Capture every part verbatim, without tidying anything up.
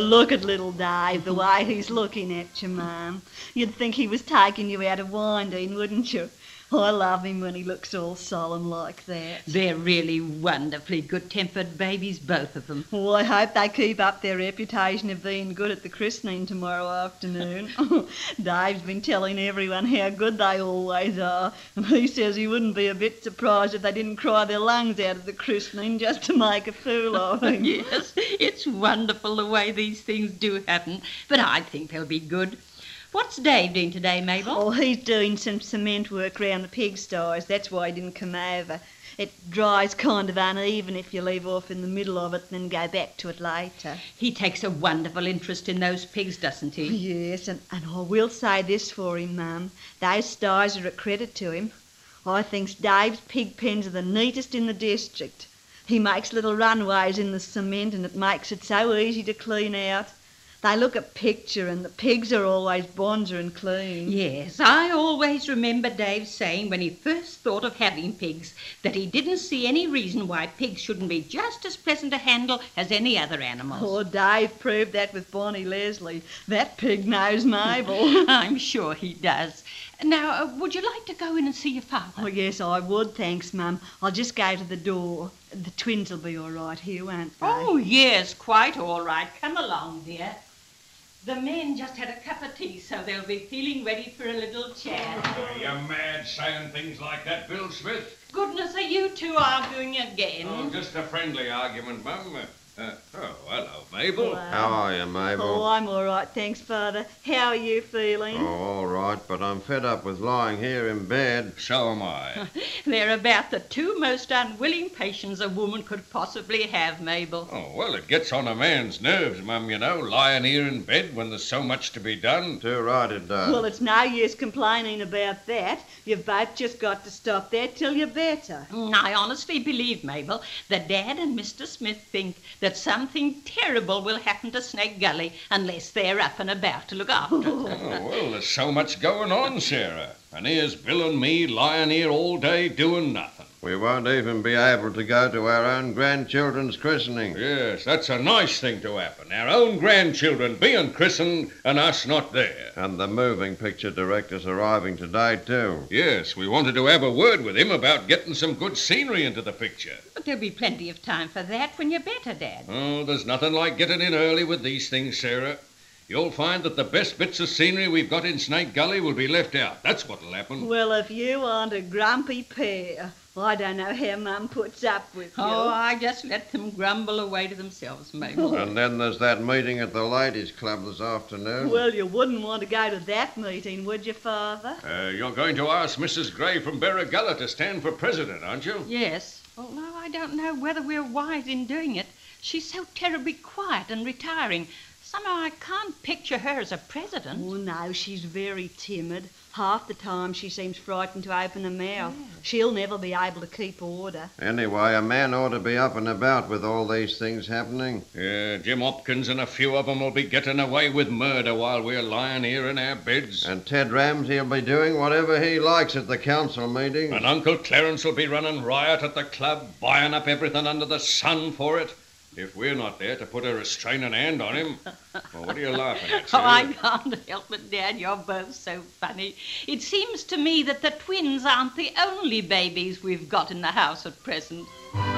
look at little Dave, the way he's looking at you, Mum. You'd think he was taking you out of Winding, wouldn't you? I love him when he looks all solemn like that. They're really wonderfully good-tempered babies, both of them. Well, I hope they keep up their reputation of being good at the christening tomorrow afternoon. Dave's been telling everyone how good they always are, and he says he wouldn't be a bit surprised if they didn't cry their lungs out at the christening just to make a fool of him. Yes, it's wonderful the way these things do happen, but I think they'll be good. What's Dave doing today, Mabel? Oh, he's doing some cement work round the pigsties. That's why he didn't come over. It dries kind of uneven if you leave off in the middle of it and then go back to it later. He takes a wonderful interest in those pigs, doesn't he? Yes, and, and I will say this for him, Mum. Those sties are a credit to him. I think Dave's pig pens are the neatest in the district. He makes little runways in the cement and it makes it so easy to clean out. They look a picture and the pigs are always bonzer and clean. Yes, I always remember Dave saying when he first thought of having pigs that he didn't see any reason why pigs shouldn't be just as pleasant to handle as any other animals. Oh, Dave proved that with Bonnie Leslie. That pig knows Mabel. I'm sure he does. Now, uh, would you like to go in and see your father? Oh, yes, I would, thanks, Mum. I'll just go to the door. The twins will be all right here, won't they? Oh, yes, quite all right. Come along, dear. The men just had a cup of tea, so they'll be feeling ready for a little chat. Are you mad saying things like that, Bill Smith? Goodness, are you two arguing again? Oh, just a friendly argument, Mum. Uh, oh, hello, Mabel. Wow. How are you, Mabel? Oh, I'm all right, thanks, Father. How are you feeling? Oh, all right, but I'm fed up with lying here in bed. So am I. They're about the two most unwilling patients a woman could possibly have, Mabel. Oh, well, it gets on a man's nerves, Mum, you know, lying here in bed when there's so much to be done. Too right it does. Well, it's no use complaining about that. You've both just got to stop there till you're better. I honestly believe, Mabel, that Dad and Mister Smith think that something terrible will happen to Snake Gully unless they're up and about to look after it. Oh, well, there's so much going on, Sarah. And here's Bill and me lying here all day doing nothing. We won't even be able to go to our own grandchildren's christening. Yes, that's a nice thing to happen. Our own grandchildren being christened and us not there. And the moving picture director's arriving today, too. Yes, we wanted to have a word with him about getting some good scenery into the picture. But there'll be plenty of time for that when you're better, Dad. Oh, there's nothing like getting in early with these things, Sarah. You'll find that the best bits of scenery we've got in Snake Gully will be left out. That's what'll happen. Well, if you aren't a grumpy pair, I don't know how Mum puts up with you. Oh, I just let them grumble away to themselves, Mabel. And then there's that meeting at the ladies' club this afternoon. Well, you wouldn't want to go to that meeting, would you, Father? Uh, you're going to ask Missus Gray from Berrigalla to stand for president, aren't you? Yes, although I don't know whether we're wise in doing it. She's so terribly quiet and retiring. Somehow I can't picture her as a president. Oh, no, she's very timid. Half the time she seems frightened to open her mouth. Yeah. She'll never be able to keep order. Anyway, a man ought to be up and about with all these things happening. Yeah, Jim Hopkins and a few of them will be getting away with murder while we're lying here in our beds. And Ted Ramsey will be doing whatever he likes at the council meeting. And Uncle Clarence will be running riot at the club, buying up everything under the sun for it. If we're not there to put a restraining hand on him. Well, what are you laughing at, Sarah? Oh, I can't help it, Dad. You're both so funny. It seems to me that the twins aren't the only babies we've got in the house at present.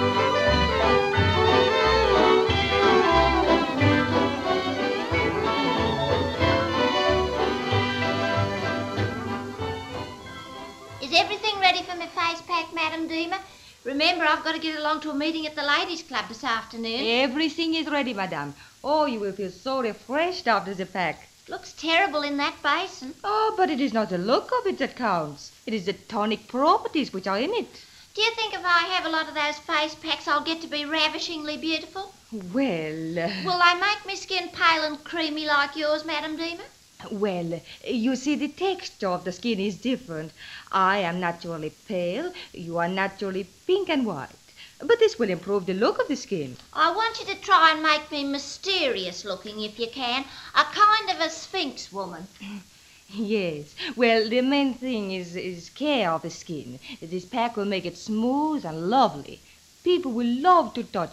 Is everything ready for my face pack, Madam Deemer? Remember, I've got to get along to a meeting at the ladies' club this afternoon. Everything is ready, madame. Oh, you will feel so refreshed after the pack. Looks terrible in that basin. Oh, but it is not the look of it that counts. It is the tonic properties which are in it. Do you think if I have a lot of those face packs, I'll get to be ravishingly beautiful? Well... Uh... Will they make my skin pale and creamy like yours, Madam Deemer? Well, you see, the texture of the skin is different. I am naturally pale, you are naturally pink and white. But this will improve the look of the skin. I want you to try and make me mysterious looking, if you can. A kind of a sphinx woman. Yes. Well, the main thing is, is care of the skin. This pack will make it smooth and lovely. People will love to touch it.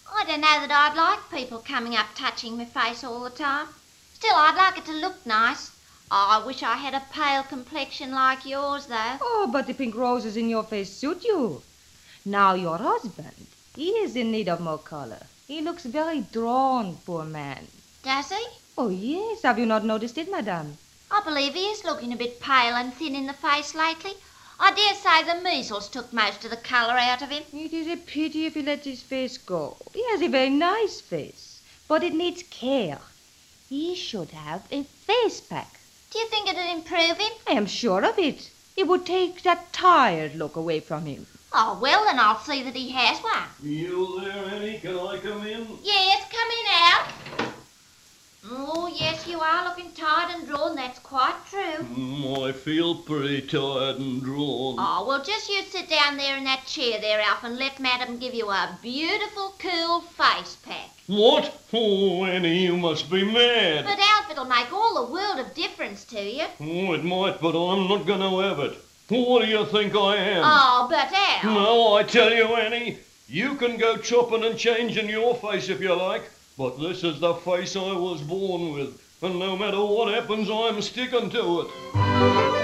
I don't know that I'd like people coming up touching my face all the time. Still, I'd like it to look nice. I wish I had a pale complexion like yours, though. Oh, but the pink roses in your face suit you. Now your husband, he is in need of more color. He looks very drawn, poor man. Does he? Oh, yes. Have you not noticed it, madame? I believe he is looking a bit pale and thin in the face lately. I dare say the measles took most of the colour out of him. It is a pity if he lets his face go. He has a very nice face, but it needs care. He should have a face pack. Do you think it'd improve him? I am sure of it. It would take that tired look away from him. Oh, well, then I'll see that he has one. You there, Annie? Can I come in? Yes, come in out. Oh, yes, you are looking tired and drawn. That's quite true. Mm, I feel pretty tired and drawn. Oh, well, just you sit down there in that chair there, Alf, and let Madam give you a beautiful, cool face pack. What? Oh, Annie, you must be mad. But, Alf, it'll make all the world of difference to you. Oh, it might, but I'm not going to have it. What do you think I am? Oh, but, Alf... No, I tell you, Annie, you can go chopping and changing your face if you like, but this is the face I was born with, and no matter what happens, I'm sticking to it.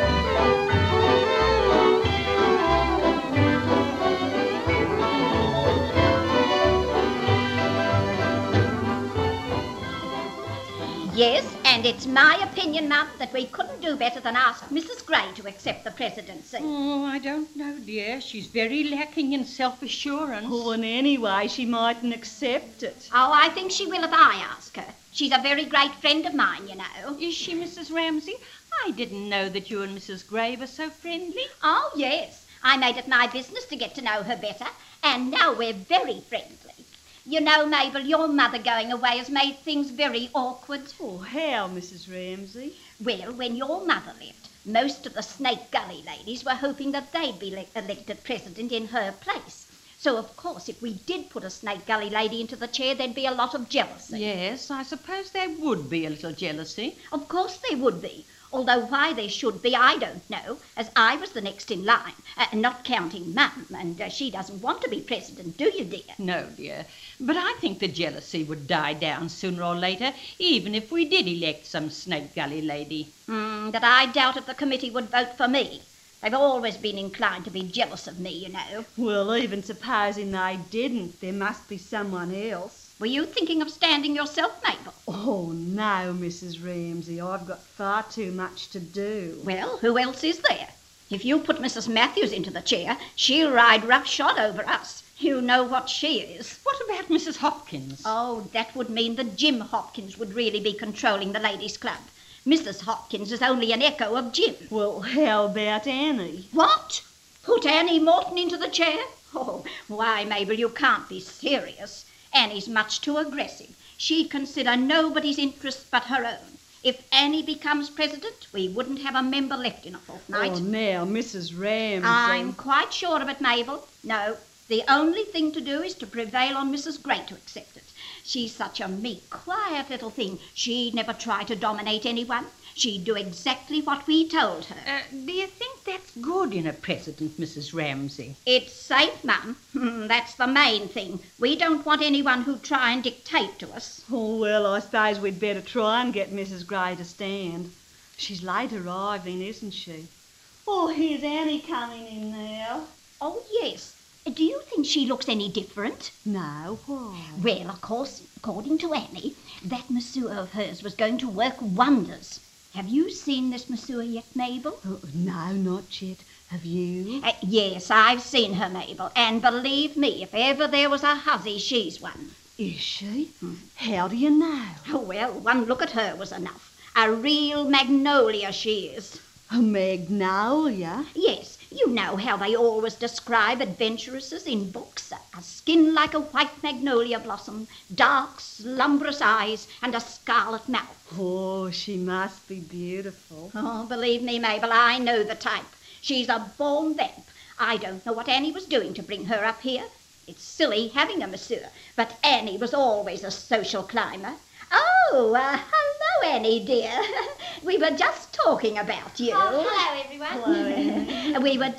Yes, and it's my opinion, Mum, that we couldn't do better than ask Missus Gray to accept the presidency. Oh, I don't know, dear. She's very lacking in self-assurance. Oh, and anyway, she mightn't accept it. Oh, I think she will if I ask her. She's a very great friend of mine, you know. Is she, Missus Ramsay? I didn't know that you and Missus Gray were so friendly. Oh, yes. I made it my business to get to know her better, and now we're very friendly. You know, Mabel, your mother going away has made things very awkward. Oh, how, Missus Ramsay? Well, when your mother left, most of the Snake Gully ladies were hoping that they'd be le- elected president in her place. So, of course, if we did put a Snake Gully lady into the chair, there'd be a lot of jealousy. Yes, I suppose there would be a little jealousy. Of course there would be. Although why there should be, I don't know, as I was the next in line, uh, not counting Mum, and uh, she doesn't want to be president, do you, dear? No, dear. But I think the jealousy would die down sooner or later, even if we did elect some Snake Gully lady. Mm, but I doubt if the committee would vote for me. They've always been inclined to be jealous of me, you know. Well, even supposing they didn't, there must be someone else. Were you thinking of standing yourself, Mabel? Oh, no, Missus Ramsay. I've got far too much to do. Well, who else is there? If you put Missus Matthews into the chair, she'll ride roughshod over us. You know what she is. What about Missus Hopkins? Oh, that would mean that Jim Hopkins would really be controlling the ladies' club. Missus Hopkins is only an echo of Jim. Well, how about Annie? What? Put Annie Morton into the chair? Oh, why, Mabel, you can't be serious. Annie's much too aggressive. She'd consider nobody's interests but her own. If Annie becomes president, we wouldn't have a member left in a fortnight. Oh, now, Missus Ramsay. I'm quite sure of it, Mabel. No, the only thing to do is to prevail on Missus Gray to accept it. She's such a meek, quiet little thing. She'd never try to dominate anyone. She'd do exactly what we told her. Uh, do you think that's good in a president, Missus Ramsay? It's safe, Mum. Hmm, that's the main thing. We don't want anyone who'd try and dictate to us. Oh, well, I suppose we'd better try and get Missus Gray to stand. She's late arriving, isn't she? Oh, here's Annie coming in now. Oh, yes. Do you think she looks any different? No, why? Well, of course, according to Annie, that masseur of hers was going to work wonders. Have you seen this masseur yet, Mabel? Oh, no, not yet. Have you? Uh, yes, I've seen her, Mabel, and believe me, if ever there was a hussy, she's one. Is she? Hmm. How do you know? Oh, well, one look at her was enough. A real magnolia she is. A magnolia? Yes, you know how they always describe adventuresses in books. A skin like a white magnolia blossom, dark, slumberous eyes, and a scarlet mouth. Oh, she must be beautiful. Oh, believe me, Mabel, I know the type. She's a born vamp. I don't know what Annie was doing to bring her up here. It's silly having a masseur, but Annie was always a social climber. Oh, uh, hello, Annie, dear. We were just talking about you. Oh, hello, everyone. Hello, Annie. We were just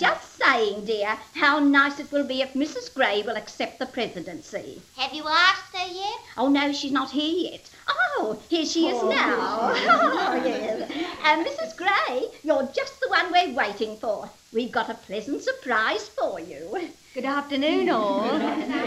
saying, dear, how nice it will be if Missus Gray will accept the presidency. Have you asked her yet? Oh, no, she's not here yet. Oh, here she is now. Oh, yes. And Missus Gray, you're just the one we're waiting for. We've got a pleasant surprise for you. Good afternoon, all.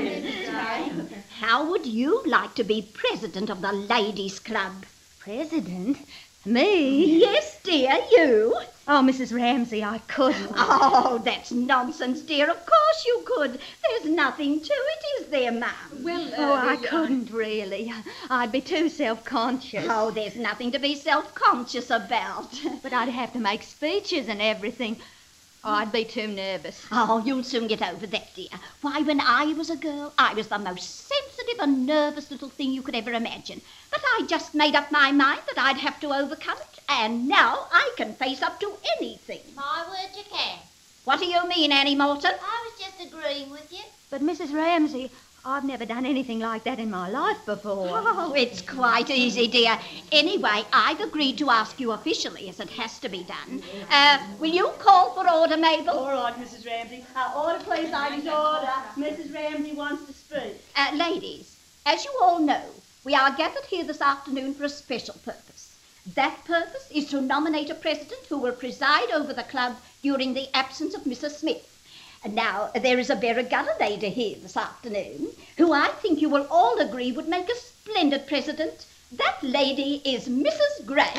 How would you like to be president of the Ladies' Club? President? Me? Yes, dear, you. Oh, Missus Ramsay, I couldn't. Oh, that's nonsense, dear. Of course you could. There's nothing to it, is there, Mum? Well, oh, I couldn't really. I'd be too self-conscious. Oh, there's nothing to be self-conscious about. But I'd have to make speeches and everything. Oh, I'd be too nervous. Oh, you'll soon get over that, dear. Why, when I was a girl, I was the most sensitive and nervous little thing you could ever imagine. But I just made up my mind that I'd have to overcome it, and now I can face up to anything. My word, you can. What do you mean, Annie Moulton? I was just agreeing with you. But, Missus Ramsay, I've never done anything like that in my life before. Oh, it's quite easy, dear. Anyway, I've agreed to ask you officially, as it has to be done. Uh, will you call for order, Mabel? All right, Missus Ramsay. Uh, order, please, ladies, order. Missus Ramsay wants to speak. Uh, ladies, as you all know, we are gathered here this afternoon for a special purpose. That purpose is to nominate a president who will preside over the club during the absence of Missus Smith. And now, there is a very Gullah lady here this afternoon who I think you will all agree would make a splendid president. That lady is Missus Gray.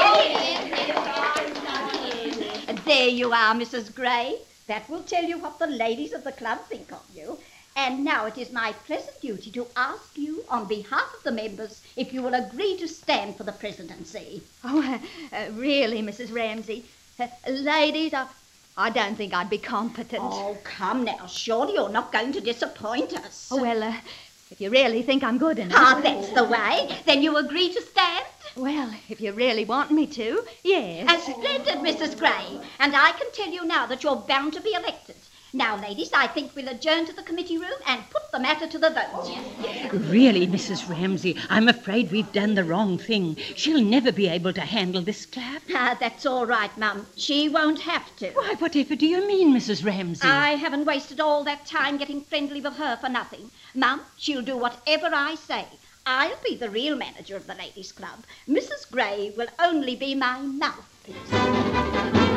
And there you are, Missus Gray. That will tell you what the ladies of the club think of you. And now it is my pleasant duty to ask you, on behalf of the members, if you will agree to stand for the presidency. Oh, uh, uh, really, Missus Ramsay? Uh, ladies, I, I don't think I'd be competent. Oh, come now. Surely you're not going to disappoint us. Oh, well, uh, if you really think I'm good enough. Ah, that's the way. Then you agree to stand? Well, if you really want me to, yes. A splendid, Missus Gray. And I can tell you now that you're bound to be elected. Now, ladies, I think we'll adjourn to the committee room and put the matter to the vote. Really, Missus Ramsay, I'm afraid we've done the wrong thing. She'll never be able to handle this club. Ah, that's all right, Mum. She won't have to. Why, whatever do you mean, Missus Ramsay? I haven't wasted all that time getting friendly with her for nothing. Mum, she'll do whatever I say. I'll be the real manager of the Ladies' Club. Missus Gray will only be my mouthpiece.